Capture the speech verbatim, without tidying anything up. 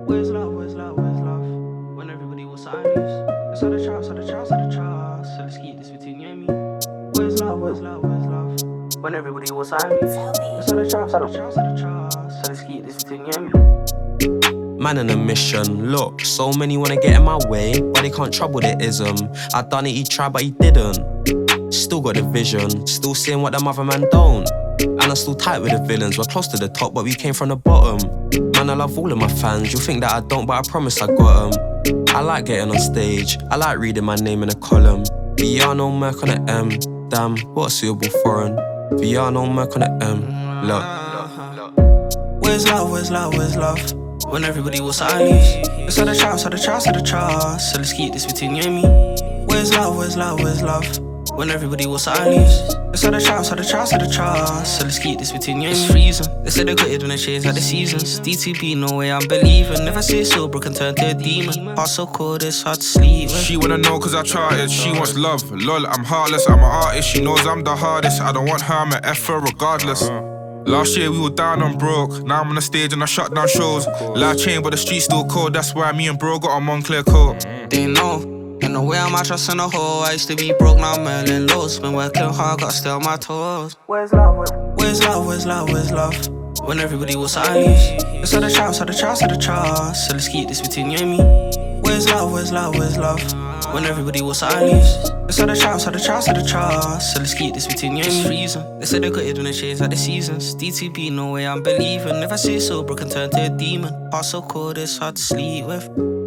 Where's love, where's love, where's love? When everybody was silent. Let's have the charts, have the charts, have the charts. So let's keep this between you and me. Where's love, where's love, where's love? When everybody was silent. Let's have the charts, have the charts, have the charts. So let's keep this between you and me. Man on a mission, look, so many wanna get in my way, but they can't trouble the ism. I done it, he tried, but he didn't. Still got the vision, still seeing what them other man don't. And I'm still tight with the villains, we're close to the top, but we came from the bottom. Man, I love all of my fans, you'll think that I don't, but I promise I got them. I like getting on stage, I like reading my name in a column. V R no Merc on the M, damn, what a suitable foreign. V R no Merc on the M, look. Where's love, where's love, where's love? When everybody was silent. Let's have the charts, have the charts, have the charts. So let's keep this between you and me. Where's love, where's love, where's love? When everybody was silent. Let's have the charts, have the charts, have the charts. So let's keep this between you and me. It's freezing. They said they got it when they changed like the seasons. D T B, no way I'm believing. Never say sober can turn to a demon. Heart so cold, it's hard to sleep with. She wanna know cause I charted. She wants love. Lol, I'm heartless, I'm an artist. She knows I'm the hardest. I don't want her, I'm an F her regardless. Last year we were down and broke. Now I'm on the stage and I shut down shows. Life changed but the street's still cold. That's why me and bro got a Moncler coat. They know, in the way I'm out trusting a hoe. I used to be broke, now I'm earning lows. Been working hard, gotta stay on my toes. Where's love, where's love, where's love, where's love? When everybody was silent. Let's have the charts, have the charts, have the charts. So let's keep this between you and me. Where's love, where's love, where's love? When everybody was silent. Let's have the charts, have the charts, have the charts. So let's keep this between you and me. It's freezing. They said they got it when they changed like the seasons. D T B, no way I'm believing. If I say sober can turn to a demon. Heart so cold, it's hard to sleep with.